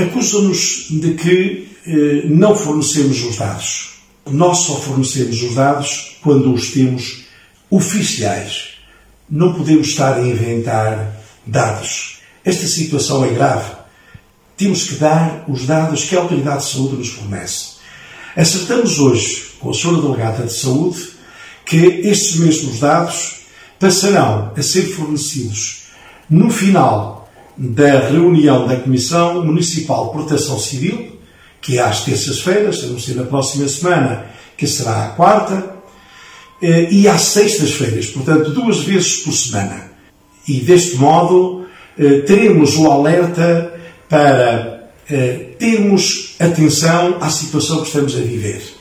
Acusam-nos de que não fornecemos os dados. Nós só fornecemos os dados quando os temos oficiais. Não podemos estar a inventar dados. Esta situação é grave. Temos que dar os dados que a Autoridade de Saúde nos fornece. Acertamos hoje com a Sra. Delegada de Saúde que estes mesmos dados passarão a ser fornecidos no final da reunião da Comissão Municipal de Proteção Civil, que é às terças-feiras, a não ser na próxima semana, que será à quarta, e às sextas-feiras, portanto 2 vezes por semana. E deste modo teremos o alerta para termos atenção à situação que estamos a viver.